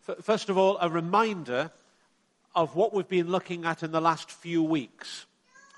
First of all, a reminder of what we've been looking at in the last few weeks.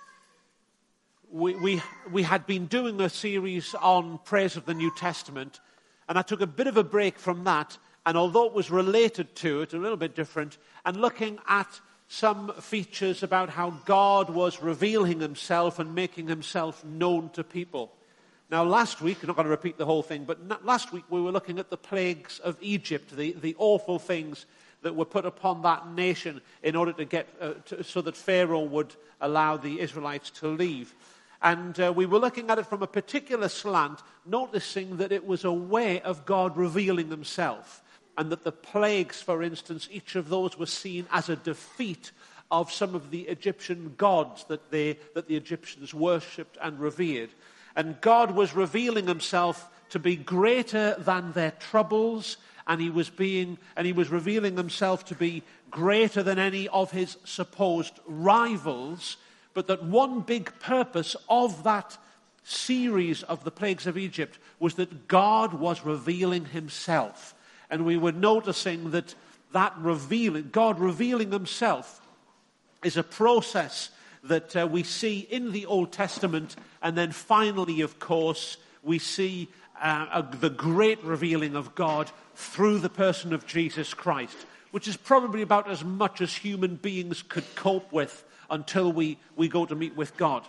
We had been doing a series on praise of the New Testament, and I took a bit of a break from that, and although it was related to it, a little bit different, and looking at some features about how God was revealing himself and making himself known to people. Now, last week, I'm not going to repeat the whole thing, but last week we were looking at the plagues of Egypt, the awful things that were put upon that nation in order to get so that Pharaoh would allow the Israelites to leave. And we were looking at it from a particular slant, noticing that it was a way of God revealing himself, and that the plagues, for instance, each of those was seen as a defeat of some of the Egyptian gods that the Egyptians worshipped and revered. And God was revealing himself to be greater than their troubles, and he was revealing himself to be greater than any of his supposed rivals. But that one big purpose of that series of the plagues of Egypt was that God was revealing himself. And we were noticing that God revealing himself is a process that we see in the Old Testament. And then finally, of course, we see the great revealing of God through the person of Jesus Christ, which is probably about as much as human beings could cope with until we go to meet with God.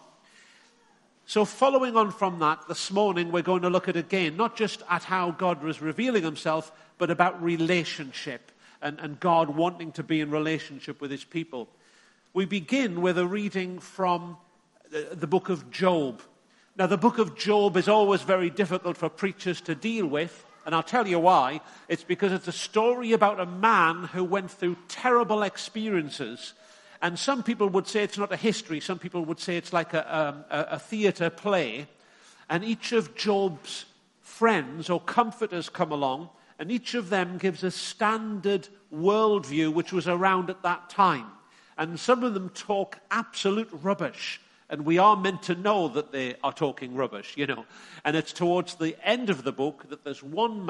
So following on from that, this morning we're going to look at again, not just at how God was revealing himself, but about relationship and God wanting to be in relationship with his people. We begin with a reading from the book of Job. Now, the book of Job is always very difficult for preachers to deal with, and I'll tell you why. It's because it's a story about a man who went through terrible experiences. And some people would say it's not a history. Some people would say it's like a theatre play. And each of Job's friends or comforters come along, and each of them gives a standard worldview which was around at that time. And some of them talk absolute rubbish. And we are meant to know that they are talking rubbish, And it's towards the end of the book that there's one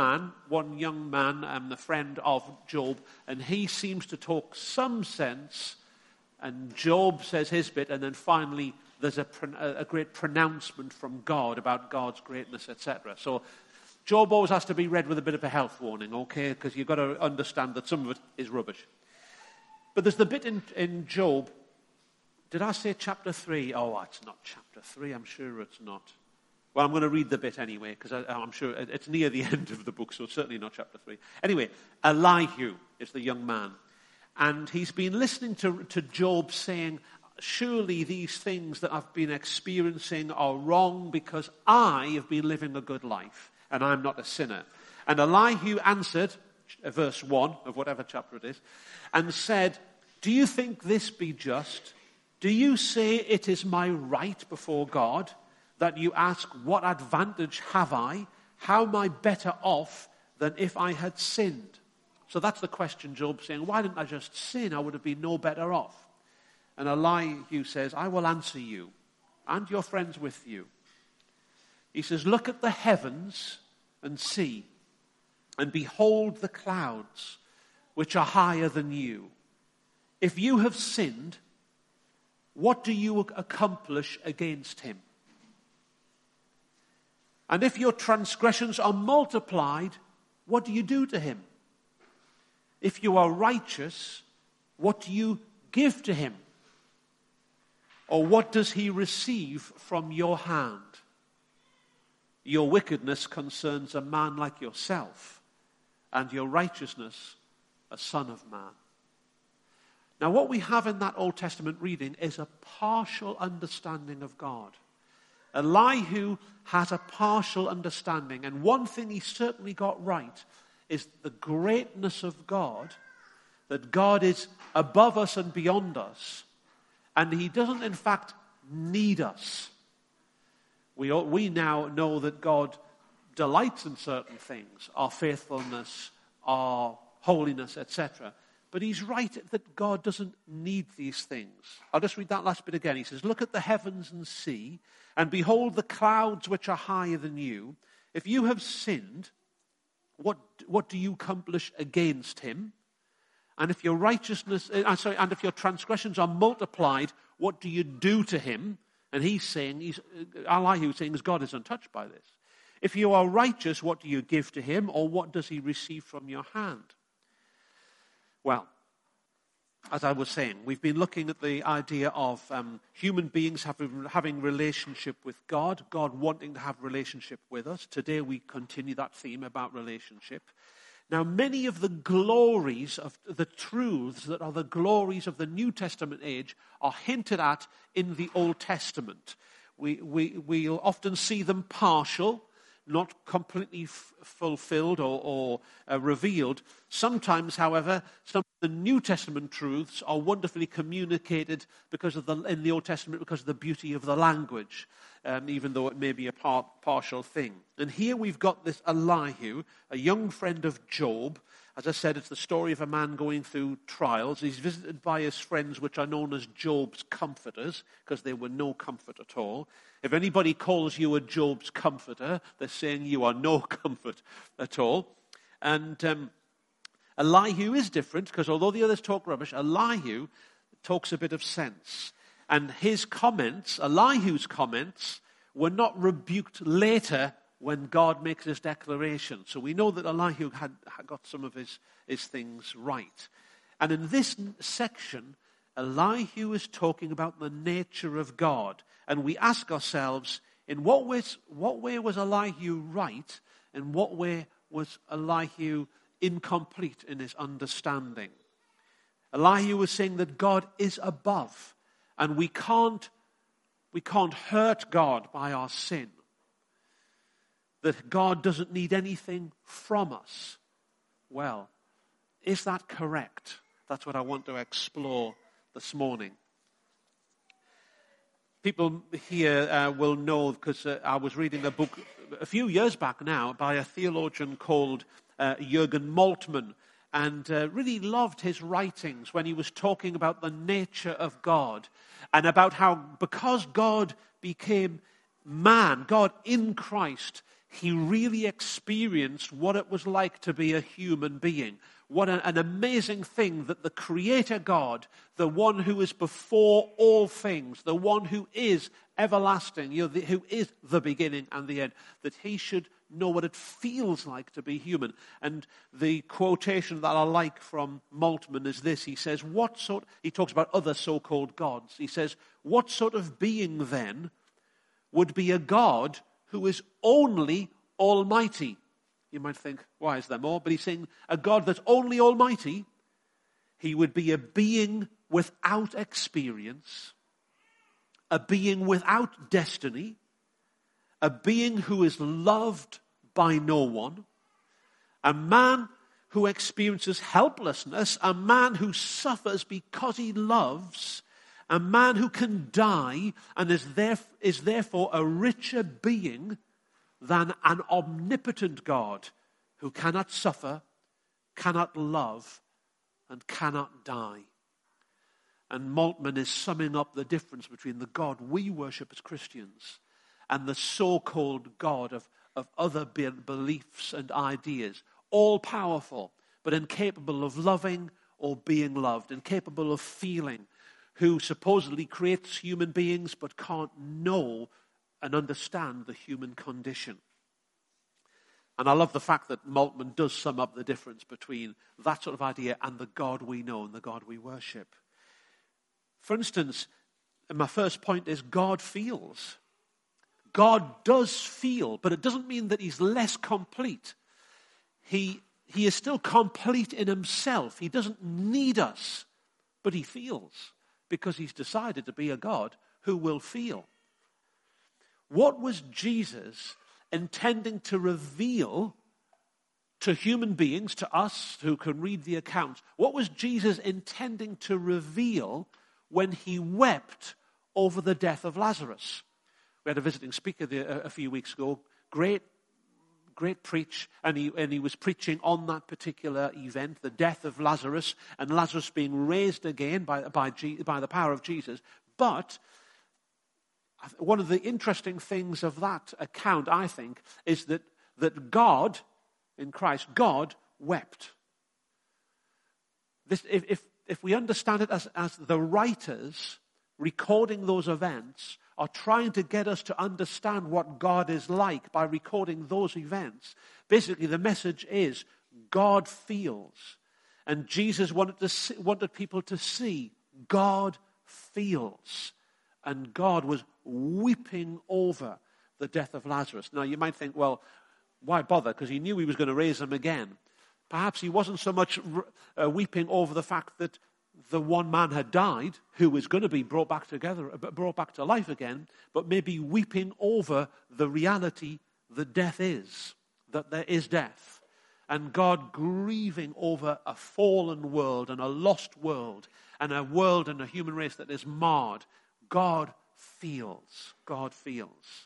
young man, the friend of Job, and he seems to talk some sense. And Job says his bit, and then finally there's a great pronouncement from God about God's greatness, etc. So Job always has to be read with a bit of a health warning, okay? Because you've got to understand that some of it is rubbish. But there's the bit in Job. Did I say chapter 3? Oh, it's not chapter 3. I'm sure it's not. Well, I'm going to read the bit anyway, because I'm sure it's near the end of the book, so it's certainly not chapter 3. Anyway, Elihu is the young man. And he's been listening to Job saying, surely these things that I've been experiencing are wrong because I have been living a good life and I'm not a sinner. And Elihu answered, verse 1 of whatever chapter it is, and said, do you think this be just? Do you say it is my right before God that you ask, what advantage have I? How am I better off than if I had sinned? So that's the question Job's saying. Why didn't I just sin? I would have been no better off. And Elihu says, I will answer you and your friends with you. He says, look at the heavens and see, and behold the clouds, which are higher than you. If you have sinned, what do you accomplish against him? And if your transgressions are multiplied, what do you do to him? If you are righteous, what do you give to him? Or what does he receive from your hand? Your wickedness concerns a man like yourself, and your righteousness a son of man. Now, what we have in that Old Testament reading is a partial understanding of God. Elihu has a partial understanding, and one thing he certainly got right is the greatness of God, that God is above us and beyond us, and he doesn't, in fact, need us. We now know that God delights in certain things, our faithfulness, our holiness, etc. But he's right that God doesn't need these things. I'll just read that last bit again. He says, look at the heavens and see, and behold the clouds which are higher than you. If you have sinned, what do you accomplish against him? And if your and if your transgressions are multiplied, what do you do to him? And he's saying, Elihu is saying, God is untouched by this. If you are righteous, what do you give to him, or what does he receive from your hand? Well, as I was saying, we've been looking at the idea of human beings having relationship with God, God wanting to have relationship with us. Today we continue that theme about relationship. Now, many of the glories of the truths that are the glories of the New Testament age are hinted at in the Old Testament. We'll often see them partial, not completely fulfilled or revealed. Sometimes, however, some of the New Testament truths are wonderfully communicated in the Old Testament because of the beauty of the language, even though it may be a partial thing. And here we've got this Elihu, a young friend of Job. As I said, it's the story of a man going through trials. He's visited by his friends, which are known as Job's comforters, because they were no comfort at all. If anybody calls you a Job's comforter, they're saying you are no comfort at all. And Elihu is different, because although the others talk rubbish, Elihu talks a bit of sense. And his comments, Elihu's comments, were not rebuked later when God makes his declaration. So we know that Elihu had got some of his things right. And in this section, Elihu is talking about the nature of God. And we ask ourselves, in what way was Elihu right, and what way was Elihu incomplete in his understanding? Elihu was saying that God is above, and we can't hurt God by our sin. That God doesn't need anything from us. Well, is that correct? That's what I want to explore this morning. People here will know, because I was reading a book a few years back now by a theologian called Jürgen Moltmann, and really loved his writings when he was talking about the nature of God and about how, because God became man, God in Christ, he really experienced what it was like to be a human being. What an amazing thing that the Creator God, the one who is before all things, the one who is everlasting, who is the beginning and the end, that he should know what it feels like to be human. And the quotation that I like from Moltmann is this. He says, he talks about other so-called gods. He says, what sort of being then would be a God who is only almighty? You might think, why is there more? But he's saying a God that's only almighty. He would be a being without experience, a being without destiny, a being who is loved by no one, a man who experiences helplessness, a man who suffers because he loves, a man who can die and is therefore a richer being than an omnipotent God who cannot suffer, cannot love, and cannot die. And Moltmann is summing up the difference between the God we worship as Christians and the so-called God of other beliefs and ideas, all powerful, but incapable of loving or being loved, incapable of feeling, who supposedly creates human beings but can't know and understand the human condition. And I love the fact that Moltmann does sum up the difference between that sort of idea and the God we know and the God we worship. For instance, my first point is God feels. God does feel, but it doesn't mean that he's less complete. He is still complete in himself. He doesn't need us, but he feels because he's decided to be a God who will feel. What was Jesus intending to reveal to human beings, to us who can read the accounts? What was Jesus intending to reveal when he wept over the death of Lazarus? We had a visiting speaker there a few weeks ago, great preach, and he was preaching on that particular event, the death of Lazarus, and Lazarus being raised again by the power of Jesus. But one of the interesting things of that account, I think, is that God, in Christ, God wept. if we understand it as the writers recording those events are trying to get us to understand what God is like by recording those events, basically the message is God feels. And Jesus wanted people to see God feels. And God was weeping over the death of Lazarus. Now you might think, well, why bother? Because he knew he was going to raise him again. Perhaps he wasn't so much weeping over the fact that the one man had died, who was going to be brought back to life again, but maybe weeping over the reality that death is, that there is death. And God grieving over a fallen world and a lost world and a world and a human race that is marred. God feels. God feels.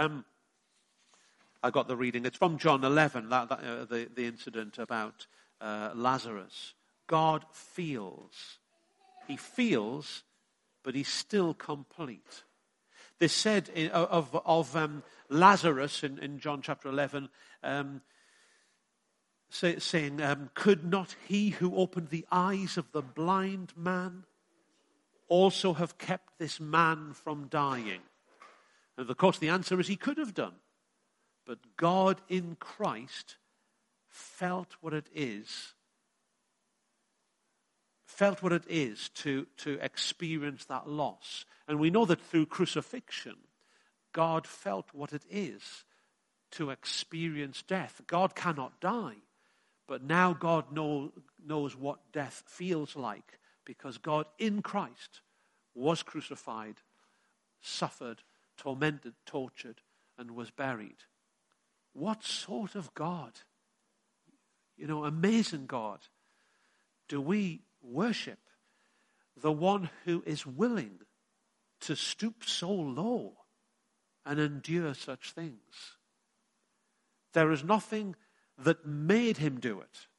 I got the reading. It's from John 11, the incident about Lazarus. God feels. He feels, but he's still complete. They said of Lazarus in John chapter 11, saying, could not he who opened the eyes of the blind man also have kept this man from dying? And of course the answer is he could have done. But God in Christ felt what it is to experience that loss. And we know that through crucifixion, God felt what it is to experience death. God cannot die, but now God knows what death feels like, because God in Christ was crucified, suffered, tormented, tortured, and was buried. What sort of God, amazing God, do we worship? The one who is willing to stoop so low and endure such things. There is nothing that made him do it.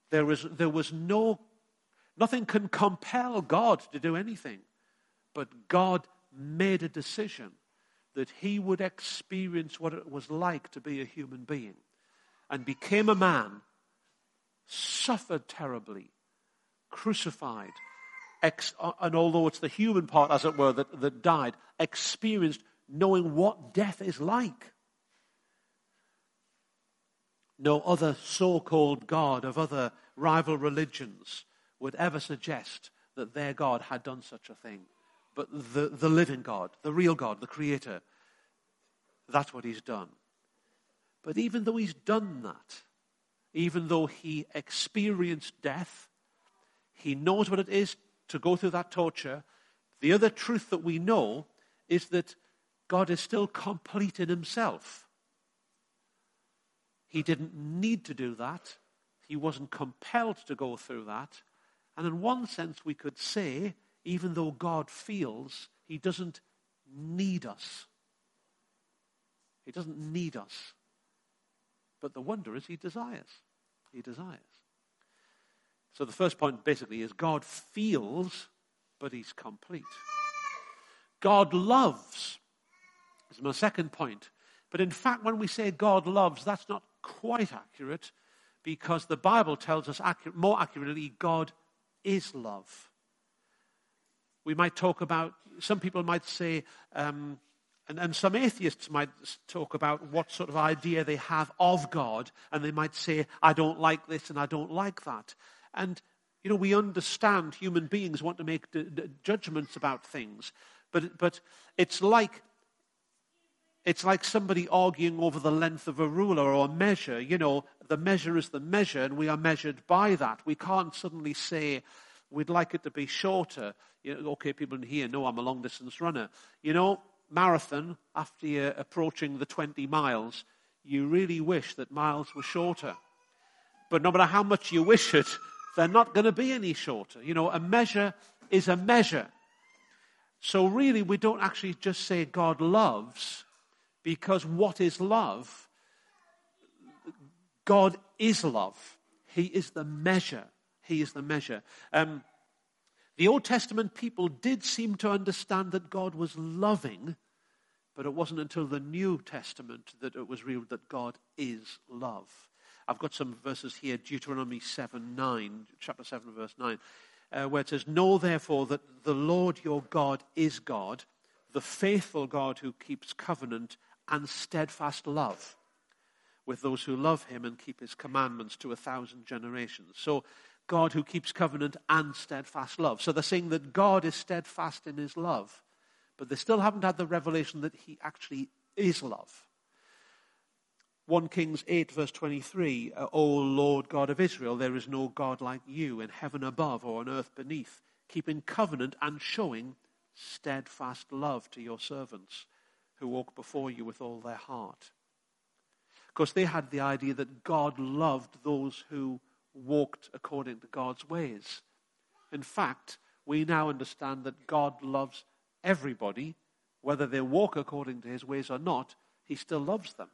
Nothing can compel God to do anything. But God made a decision that he would experience what it was like to be a human being, and became a man, suffered terribly, crucified, and although it's the human part, as it were, that died, experienced knowing what death is like. No other so-called God of other rival religions would ever suggest that their God had done such a thing. But the living God, the real God, the Creator, that's what he's done. But even though he's done that, even though he experienced death, he knows what it is to go through that torture. The other truth that we know is that God is still complete in himself. He didn't need to do that. He wasn't compelled to go through that. And in one sense, we could say, even though God feels, he doesn't need us. He doesn't need us. But the wonder is he desires. He desires. So the first point basically is God feels, but he's complete. God loves is my second point. But in fact, when we say God loves, that's not quite accurate, because the Bible tells us more accurately, God is love. We might talk about, some people might say, and some atheists might talk about what sort of idea they have of God, and they might say, I don't like this and I don't like that. And, we understand human beings want to make judgments about things, but it's like somebody arguing over the length of a ruler or a measure. The measure is the measure, and we are measured by that. We can't suddenly say, we'd like it to be shorter. Okay, people in here know I'm a long-distance runner. Marathon, after you're approaching the 20 miles, you really wish that miles were shorter. But no matter how much you wish it, they're not going to be any shorter. A measure is a measure. So really, we don't actually just say God loves, because what is love? God is love. He is the measure. He is the measure. The Old Testament people did seem to understand that God was loving, but it wasn't until the New Testament that it was revealed that God is love. I've got some verses here, Deuteronomy 7:9, chapter 7, verse 9, where it says, "Know therefore that the Lord your God is God, the faithful God who keeps covenant and steadfast love with those who love him and keep his commandments to 1,000 generations." So God who keeps covenant and steadfast love. So they're saying that God is steadfast in his love, but they still haven't had the revelation that he actually is love. 1 Kings 8, verse 23, "O Lord God of Israel, there is no God like you in heaven above or on earth beneath, keeping covenant and showing steadfast love to your servants who walk before you with all their heart." Of course, they had the idea that God loved those who walked according to God's ways. In fact, we now understand that God loves everybody, whether they walk according to his ways or not, he still loves them.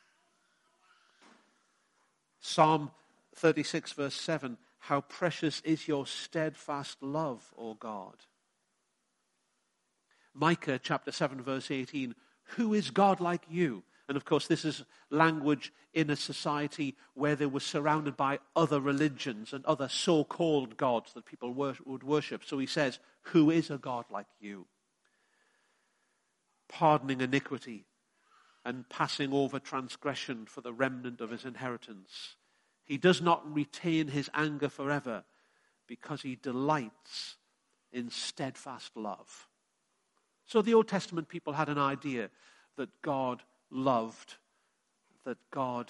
Psalm 36, verse 7, "How precious is your steadfast love, O God." Micah chapter 7, verse 18, "Who is God like you?" And of course, this is language in a society where they were surrounded by other religions and other so-called gods that people would worship. So he says, "Who is a God like you?" Pardoning iniquity and passing over transgression for the remnant of his inheritance. He does not retain his anger forever because he delights in steadfast love. So the Old Testament people had an idea that God loved, that God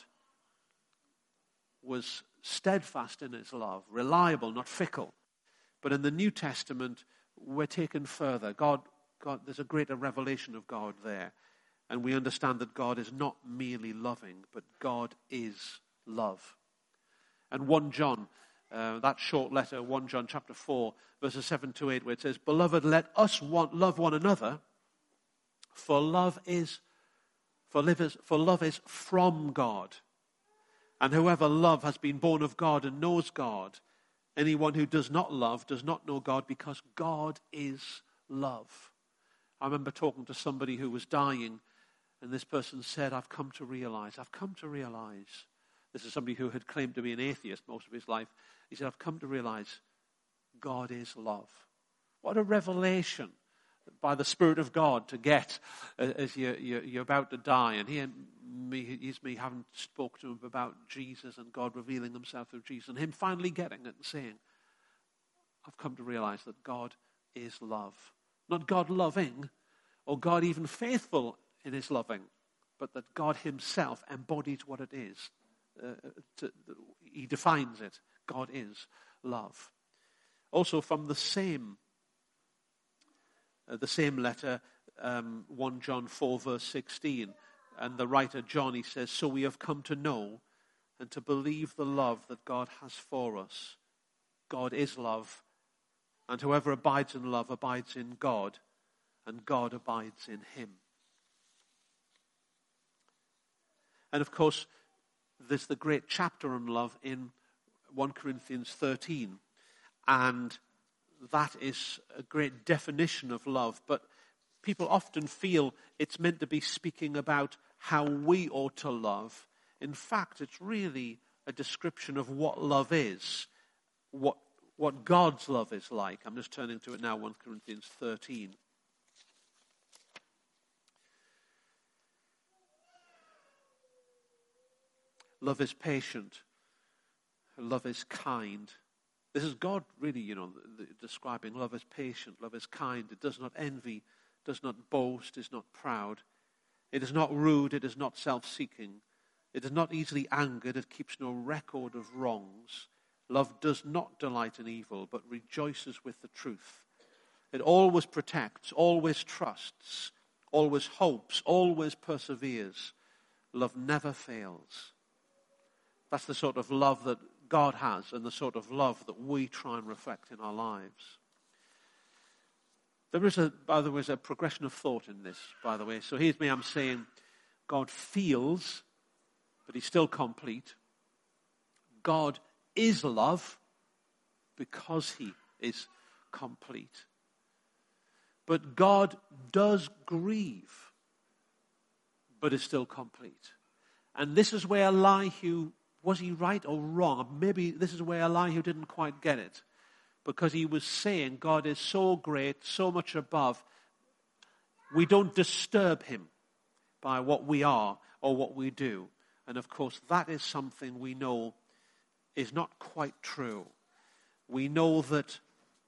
was steadfast in his love, reliable, not fickle. But in the New Testament, we're taken further. God, there's a greater revelation of God there. And we understand that God is not merely loving, but God is love. And 1 John, that short letter, 1 John chapter 4, verses 7 to 8, where it says, "Beloved, let us love one another, for love is from God. And whoever love has been born of God and knows God. Anyone who does not love does not know God, because God is love." I remember talking to somebody who was dying, and this person said, I've come to realize. This is somebody who had claimed to be an atheist most of his life. He said, "I've come to realize God is love." What a revelation by the Spirit of God to get as you're about to die. And he's me having spoke to him about Jesus and God revealing himself through Jesus, and him finally getting it and saying, "I've come to realize that God is love." Not God loving or God even faithful in his loving, but that God himself embodies what it is. He defines it. God is love. Also from the same letter, 1 John 4, verse 16, and the writer John, he says, "So we have come to know and to believe the love that God has for us. God is love, and whoever abides in love abides in God, and God abides in him." And of course, there's the great chapter on love in 1 Corinthians 13, and that is a great definition of love. But people often feel it's meant to be speaking about how we ought to love. In fact, it's really a description of what love is, what God's love is like. I'm just turning to it now, 1 Corinthians 13. Love is patient. Love is kind. This is God really, describing love is patient, love is kind. It does not envy, does not boast, is not proud. It is not rude, it is not self-seeking. It is not easily angered, it keeps no record of wrongs. Love does not delight in evil, but rejoices with the truth. It always protects, always trusts, always hopes, always perseveres. Love never fails. That's the sort of love that God has and the sort of love that we try and reflect in our lives. There is, by the way, a progression of thought in this, by the way. So here's me, I'm saying God feels, but he's still complete. God is love because he is complete. But God does grieve, but is still complete. And this is where Elihu Was he right or wrong? Maybe this is where Elihu didn't quite get it, because he was saying God is so great, so much above. We don't disturb him by what we are or what we do. And of course, that is something we know is not quite true. We know that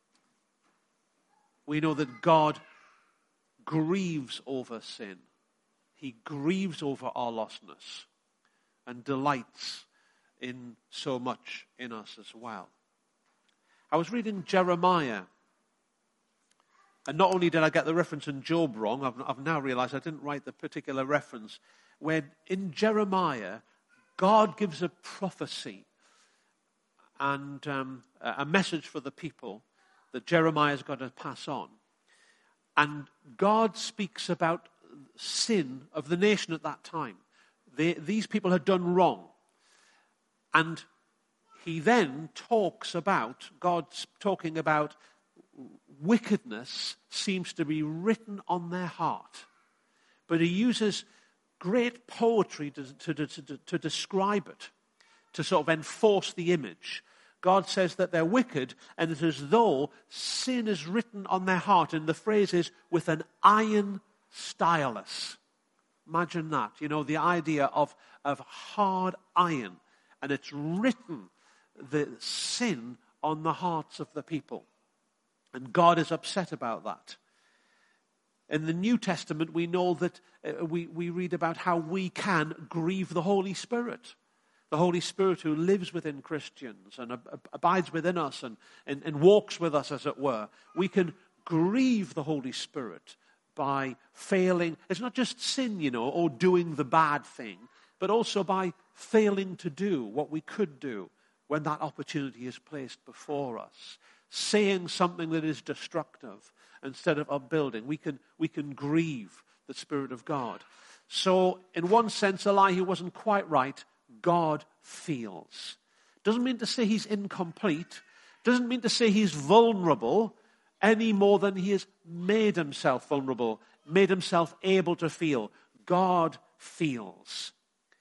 God grieves over sin. He grieves over our lostness and delights in so much in us as well. I was reading Jeremiah, and not only did I get the reference in Job wrong, I've now realized I didn't write the particular reference, where in Jeremiah, God gives a prophecy and a message for the people that Jeremiah's got to pass on. And God speaks about sin of the nation at that time. These people had done wrong. And he then God's talking about wickedness seems to be written on their heart. But he uses great poetry to describe it, to sort of enforce the image. God says that they're wicked, and it's as though sin is written on their heart. And the phrase is, with an iron stylus. Imagine that. The idea of hard iron. And it's written, the sin, on the hearts of the people. And God is upset about that. In the New Testament, we know that we read about how we can grieve the Holy Spirit. The Holy Spirit who lives within Christians and abides within us and walks with us, as it were. We can grieve the Holy Spirit by failing. It's not just sin, or doing the bad thing, but also by failing to do what we could do when that opportunity is placed before us. Saying something that is destructive instead of upbuilding. We can grieve the Spirit of God. So, in one sense, Elihu wasn't quite right. God feels. Doesn't mean to say he's incomplete. Doesn't mean to say he's vulnerable any more than he has made himself vulnerable, made himself able to feel. God feels.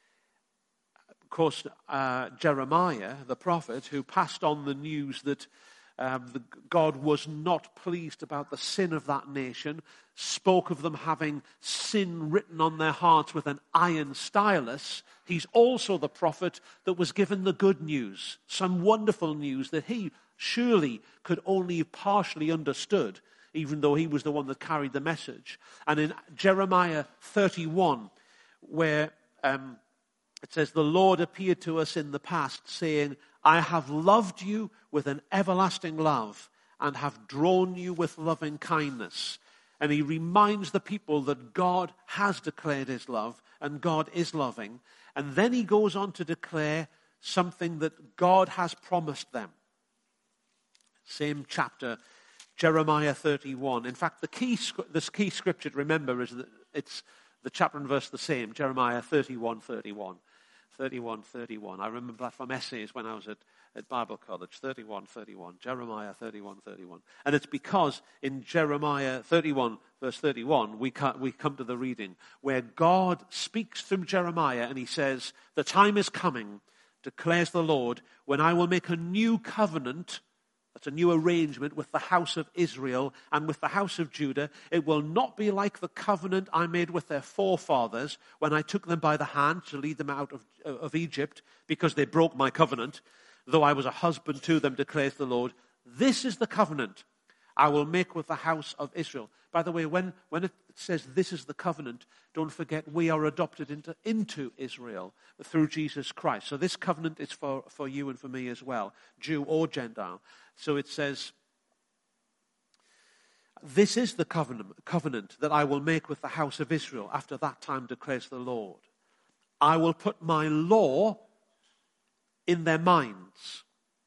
Of course, Jeremiah, the prophet, who passed on the news that God was not pleased about the sin of that nation, spoke of them having sin written on their hearts with an iron stylus. He's also the prophet that was given the good news, some wonderful news that he surely could only have partially understood, even though he was the one that carried the message. And in Jeremiah 31, where it says, the Lord appeared to us in the past, saying, I have loved you with an everlasting love and have drawn you with loving kindness. And he reminds the people that God has declared his love and God is loving. And then he goes on to declare something that God has promised them. Same chapter, Jeremiah 31. In fact, the key scripture to remember is that it's the chapter and verse the same, Jeremiah 31:31. 31:31. I remember that from essays when I was at Bible College. 31:31. Jeremiah 31:31. And it's because in Jeremiah 31, verse 31, we come to the reading where God speaks through Jeremiah and he says, the time is coming, declares the Lord, when I will make a new covenant. That's a new arrangement with the house of Israel and with the house of Judah. It will not be like the covenant I made with their forefathers when I took them by the hand to lead them out of Egypt, because they broke my covenant, though I was a husband to them, declares the Lord. This is the covenant I will make with the house of Israel. By the way, when it says this is the covenant, don't forget we are adopted into Israel through Jesus Christ. So this covenant is for you and for me as well, Jew or Gentile. So it says, this is the covenant that I will make with the house of Israel after that time, declares the Lord. I will put my law in their minds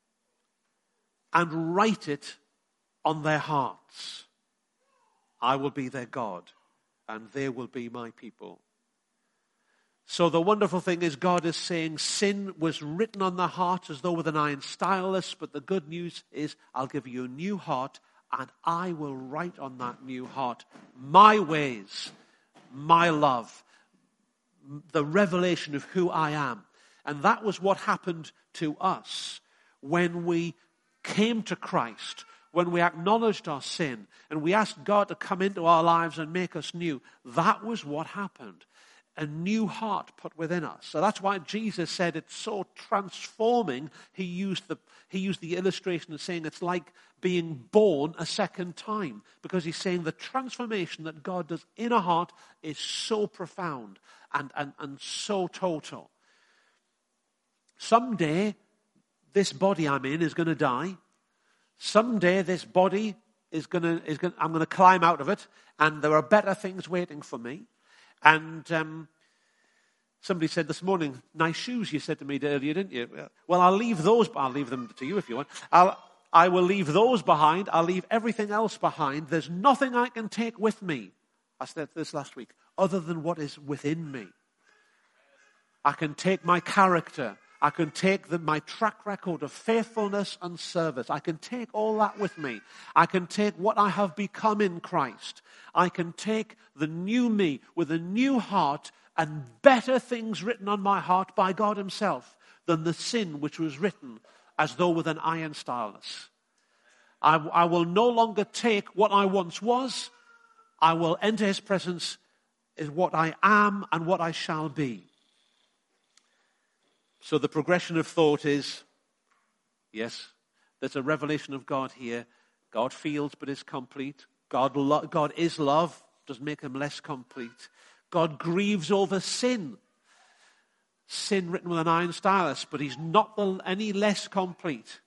and write it on their hearts. I will be their God, and they will be my people. So the wonderful thing is God is saying sin was written on their heart as though with an iron stylus, but the good news is I'll give you a new heart, and I will write on that new heart my ways, my love, the revelation of who I am. And that was what happened to us when we came to Christ, when we acknowledged our sin and we asked God to come into our lives and make us new. That was what happened. A new heart put within us. So that's why Jesus said it's so transforming. He used the illustration of saying it's like being born a second time, because he's saying the transformation that God does in a heart is so profound and so total. Someday, this body I'm in is going to die. Someday, this body I'm going to climb out of it, and there are better things waiting for me. And somebody said this morning, nice shoes, you said to me earlier, didn't you? Well, I'll leave them to you if you want. I will leave those behind. I'll leave everything else behind. There's nothing I can take with me, I said this last week, other than what is within me. I can take my character. I can take my track record of faithfulness and service. I can take all that with me. I can take what I have become in Christ. I can take the new me with a new heart and better things written on my heart by God himself than the sin which was written as though with an iron stylus. I will no longer take what I once was. I will enter his presence as what I am and what I shall be. So the progression of thought is, yes, there's a revelation of God here. God feels but is complete. God is love, doesn't make him less complete. God grieves over sin. Sin written with an iron stylus, but he's not any less complete.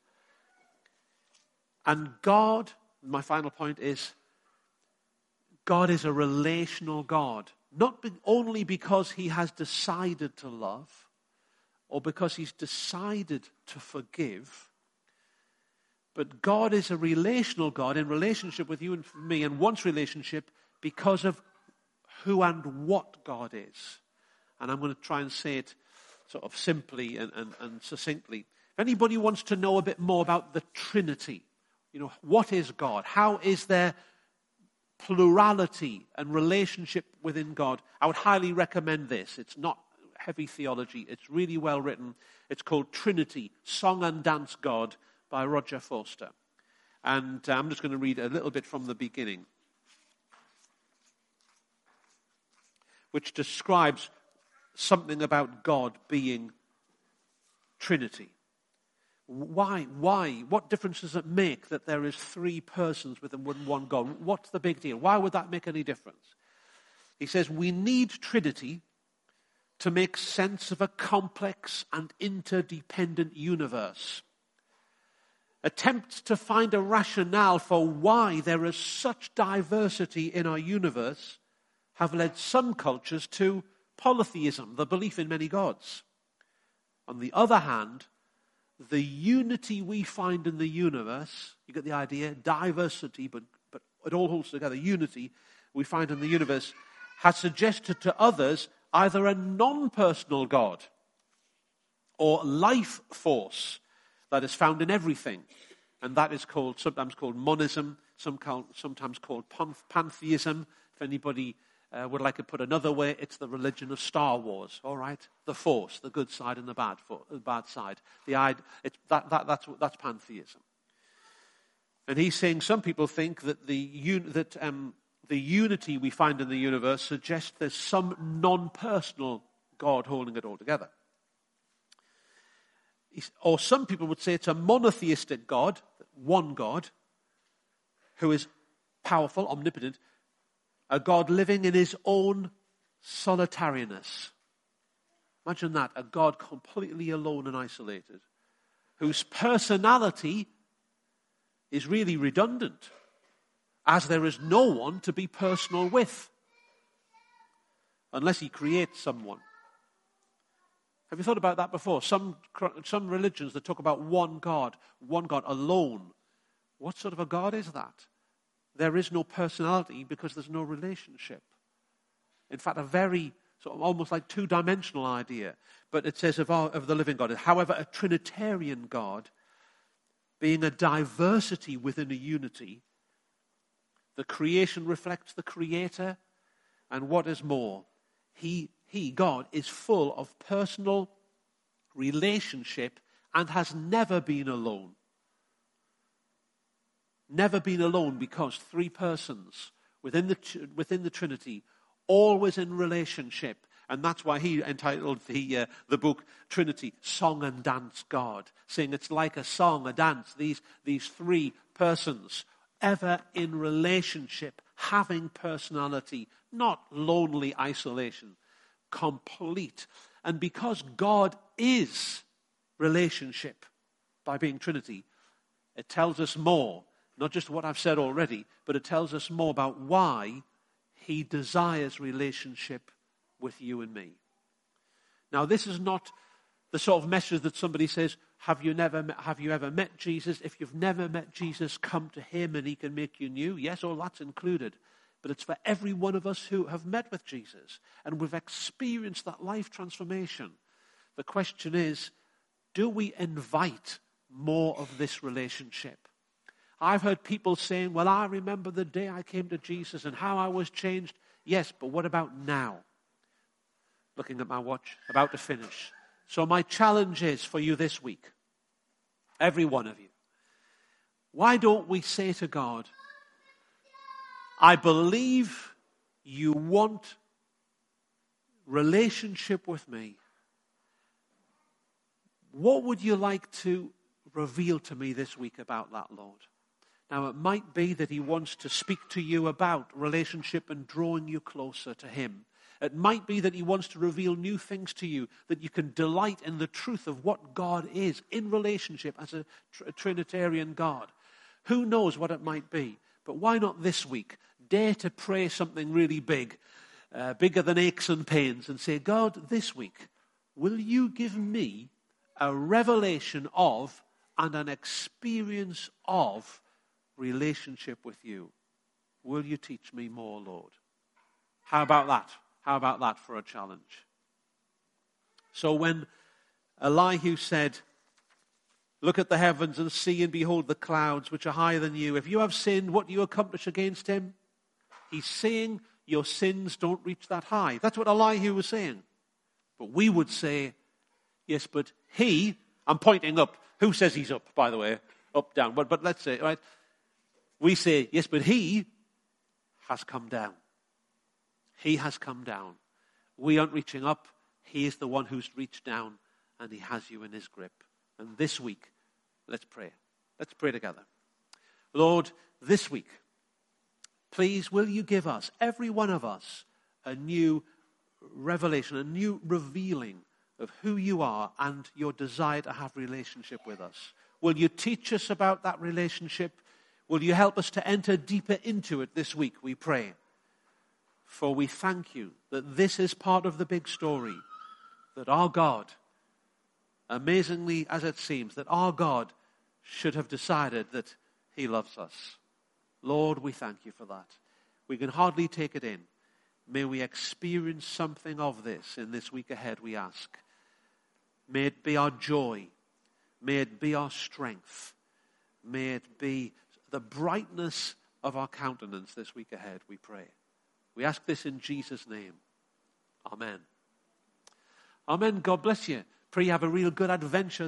And God, my final point is, God is a relational God. Not only because he has decided to love, or because he's decided to forgive. But God is a relational God in relationship with you and me, and wants relationship because of who and what God is. And I'm going to try and say it sort of simply and succinctly. If anybody wants to know a bit more about the Trinity, what is God? How is there plurality and relationship within God? I would highly recommend this. It's not heavy theology. It's really well written. It's called Trinity, Song and Dance God by Roger Forster. And I'm just going to read a little bit from the beginning, which describes something about God being Trinity. Why? What difference does it make that there is three persons within one God? What's the big deal? Why would that make any difference? He says, we need Trinity to make sense of a complex and interdependent universe. Attempts to find a rationale for why there is such diversity in our universe have led some cultures to polytheism, the belief in many gods. On the other hand, the unity we find in the universe, you get the idea, diversity, but it all holds together, unity we find in the universe, has suggested to others either a non-personal God or life force that is found in everything. And that is sometimes called monism, sometimes called pantheism. If anybody would like to put another way, it's the religion of Star Wars, all right? The Force, the good side and the bad side. That's pantheism. And he's saying some people think that the unity we find in the universe suggests there's some non-personal God holding it all together. Or some people would say it's a monotheistic God, one God, who is powerful, omnipotent, a God living in his own solitariness. Imagine that, a God completely alone and isolated, whose personality is really redundant, as there is no one to be personal with, unless he creates someone. Have you thought about that before? Some religions that talk about one God alone. What sort of a God is that? There is no personality because there's no relationship. In fact, a very sort of almost like two-dimensional idea. But it says of the living God. However, a Trinitarian God, being a diversity within a unity, the creation reflects the Creator, and what is more, God is full of personal relationship and has never been alone. Never been alone, because three persons within the Trinity, always in relationship. And that's why he entitled the book Trinity, Song and Dance God, saying it's like a song, a dance, these three persons ever in relationship, having personality, not lonely isolation, complete. And because God is relationship by being Trinity, it tells us more, not just what I've said already, but it tells us more about why he desires relationship with you and me. Now, this is not the sort of message that somebody says, have you ever met Jesus? If you've never met Jesus, come to him and he can make you new. Yes, all that's included. But it's for every one of us who have met with Jesus and we've experienced that life transformation. The question is, do we invite more of this relationship? I've heard people saying, well, I remember the day I came to Jesus and how I was changed. Yes, but what about now? Looking at my watch, about to finish. So my challenge is for you this week, every one of you, why don't we say to God, I believe you want relationship with me. What would you like to reveal to me this week about that, Lord? Now, it might be that he wants to speak to you about relationship and drawing you closer to him. It might be that he wants to reveal new things to you, that you can delight in the truth of what God is in relationship as a Trinitarian God. Who knows what it might be? But why not this week dare to pray something really big, bigger than aches and pains, and say, God, this week, will you give me a revelation of and an experience of relationship with you? Will you teach me more, Lord? How about that? How about that for a challenge? So when Elihu said, look at the heavens and see and behold the clouds which are higher than you. If you have sinned, what do you accomplish against him? He's saying your sins don't reach that high. That's what Elihu was saying. But we would say, yes, but he, I'm pointing up. Who says he's up, by the way? Up, down. But let's say, right? We say, yes, but he has come down. He has come down. We aren't reaching up. He is the one who's reached down, and he has you in his grip. And this week, let's pray. Let's pray together. Lord, this week, please will you give us, every one of us, a new revelation, a new revealing of who you are and your desire to have relationship with us. Will you teach us about that relationship? Will you help us to enter deeper into it this week, we pray. For we thank you that this is part of the big story, that our God, amazingly as it seems, that our God should have decided that he loves us. Lord, we thank you for that. We can hardly take it in. May we experience something of this in this week ahead, we ask. May it be our joy. May it be our strength. May it be the brightness of our countenance this week ahead, we pray. We ask this in Jesus' name. Amen. Amen. God bless you. Pray you have a real good adventure